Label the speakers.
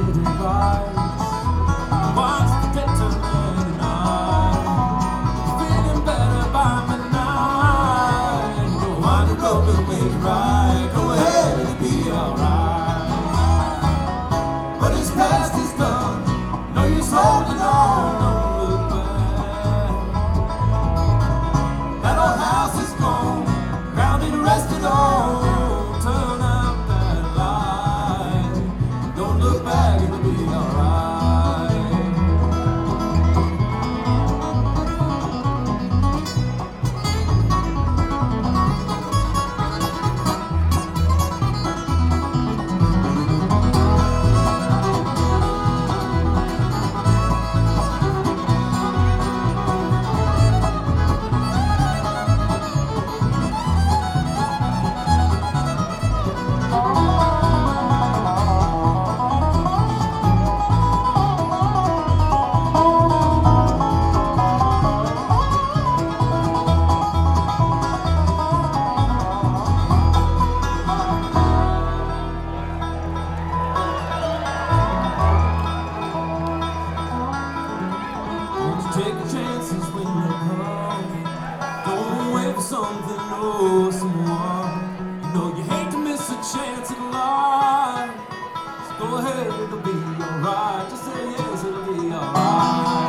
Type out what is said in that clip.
Speaker 1: device. Watch the dead turn in the night. Feeling better by midnight. Go on the road and make it right. Go ahead, it'll be alright. But his past is done. No use holding on. Don't look back. That old house is gone. Grounded, rested on. Turn out that light. Don't look back, it'll be alright. Take chances when they come. Don't wait for something or someone. You know you hate to miss a chance at life. So go ahead, it'll be alright. Just say yes, it'll be alright.